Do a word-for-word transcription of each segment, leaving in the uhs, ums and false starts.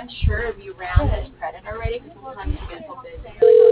unsure if you ran this credit already because sometimes you get so busy.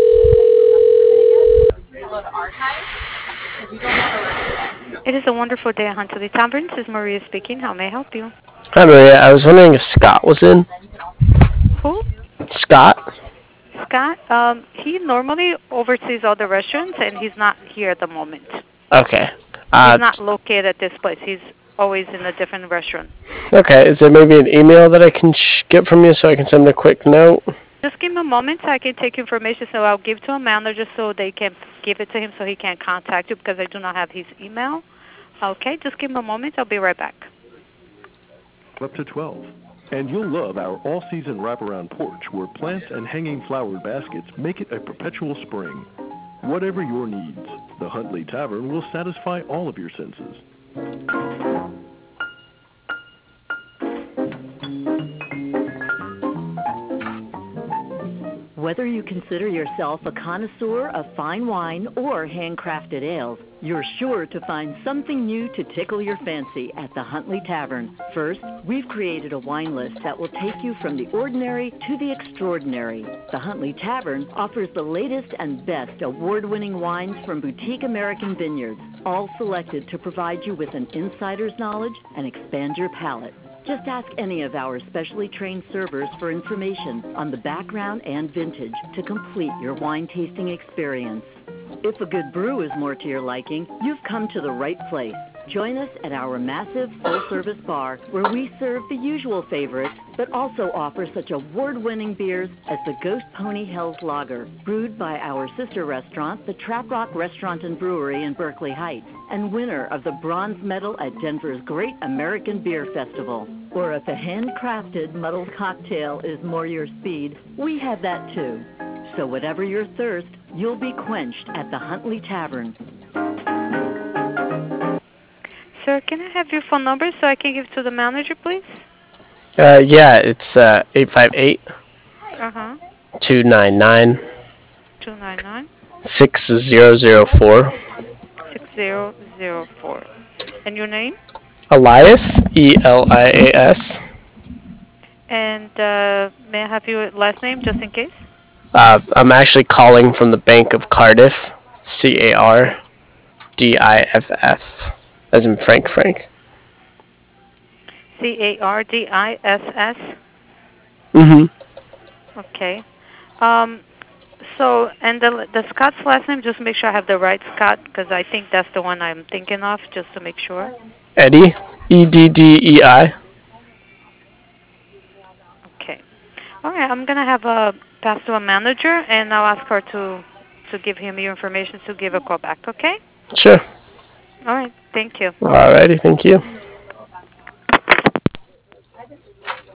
You're like, oh, go to archive because you don't want to run it. It is a wonderful day at Huntley Tavern. This is Maria speaking. How may I help you? Hi Maria, I was wondering if Scott was in. Who? Scott? Scott? Um, he normally oversees all the restaurants, and he's not here at the moment. Okay. He's Uh, not located at this place. He's always in a different restaurant. okay, is there maybe an email that I can sh- get from you so I can send a quick note? Just give him a moment so I can take information, so I'll give to a manager so they can give it to him so he can contact you because I do not have his email. Okay, just give him a moment. I'll be right back. Up to twelve. And you'll love our all-season wraparound porch where plants and hanging flowered baskets make it a perpetual spring. Whatever your needs, the Huntley Tavern will satisfy all of your senses. Whether you consider yourself a connoisseur of fine wine or handcrafted ales, you're sure to find something new to tickle your fancy at the Huntley Tavern. First, we've created a wine list that will take you from the ordinary to the extraordinary. The Huntley Tavern offers the latest and best award-winning wines from boutique American vineyards, all selected to provide you with an insider's knowledge and expand your palate. Just ask any of our specially trained servers for information on the background and vintage to complete your wine tasting experience. If a good brew is more to your liking, you've come to the right place. Join us at our massive full-service bar where we serve the usual favorites, but also offer such award-winning beers as the Ghost Pony Hells Lager, brewed by our sister restaurant, the Trap Rock Restaurant and Brewery in Berkeley Heights, and winner of the bronze medal at Denver's Great American Beer Festival. Or if a handcrafted muddled cocktail is more your speed, we have that too. So whatever your thirst, you'll be quenched at the Huntley Tavern. Sir, can I have your phone number so I can give it to the manager, please? Uh, yeah, it's uh, eight five eight, Uh-huh. two nine nine, two nine nine, six zero zero four. six zero zero four. And your name? Elias, E L I A S. And uh, may I have your last name just in case? Uh, I'm actually calling from the Bank of Cardiff, C A R D I F F, as in Frank Frank. C A R D I S S? Mm-hmm. Okay. Um, so, and the, the Scott's last name, just make sure I have the right Scott, because I think that's the one I'm thinking of, just to make sure. Eddie, E D D E I. Okay. All right, I'm going to have a pass to a manager, and I'll ask her to, to give him your information to give a call back, okay? Sure. All right, thank you. Alrighty, thank you.